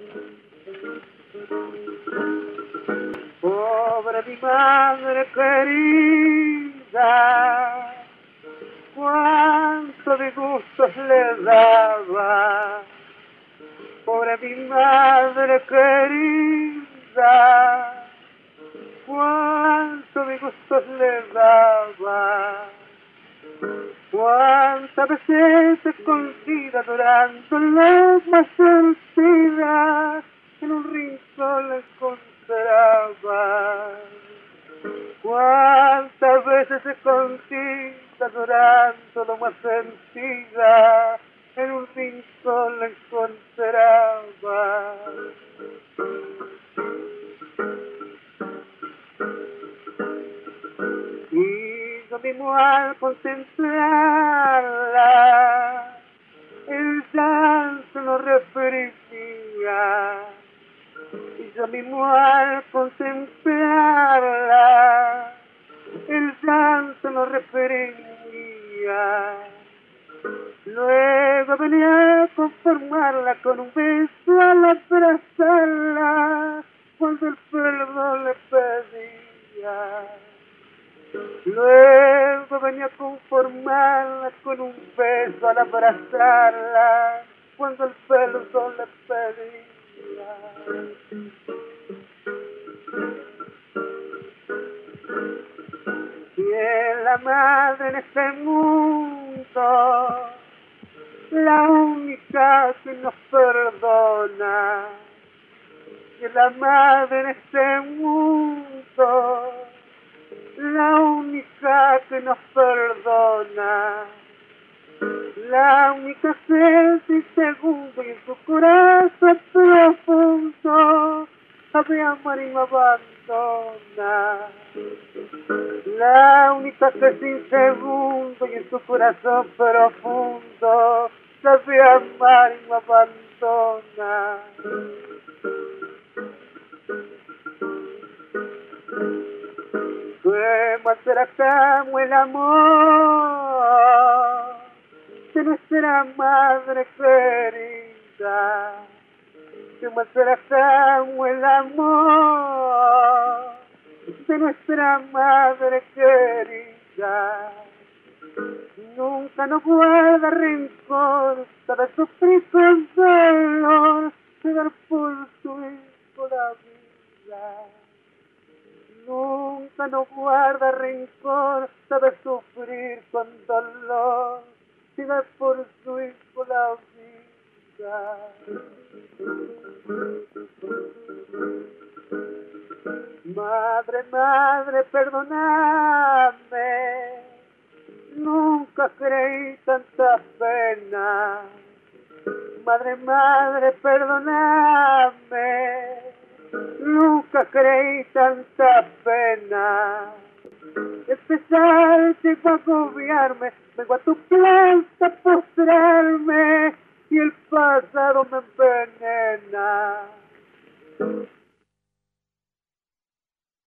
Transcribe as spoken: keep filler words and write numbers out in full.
Pobre mi madre querida, cuánto disgustos le daba. Pobre mi madre querida, cuánto disgustos le daba. Cuántas veces escondida durante las más sentidas en un rincón la encontraba. Cuántas veces escondida durante lo más sentida en un rincón la encontraba. Y yo mismo al contemplarla, el llanto lo reprimía. Y yo mismo al contemplarla, el llanto lo reprimía. Luego venía a conformarla con un beso al abrazarla, cuando el perdón le pedía. Luego venía a conformarla con un beso al abrazarla, cuando el perdón le pedía. Y es la madre en este mundo, la única que nos perdona. Y es la madre en este mundo, la única que nos perdona, la única que y segundo y en su corazón profundo sabe amar y no abandona. La única que sin segundo y en su corazón profundo sabe amar y no abandona. Que maltratamos el amor de nuestra madre querida, que maltratamos el amor de nuestra madre querida. Nunca nos guarda rencor, sabe sufrir con dolor, de dar por su hijo la vida. Nunca nos guarda rencor, sabe sufrir con dolor, y dar por su hijo la vida. Madre, madre, perdóname, nunca creí tanta pena. Madre, madre, perdóname, nunca creí tanta pena. Empezar llegó a agobiarme, vengo a tu plaza a postrarme y el pasado me envenena.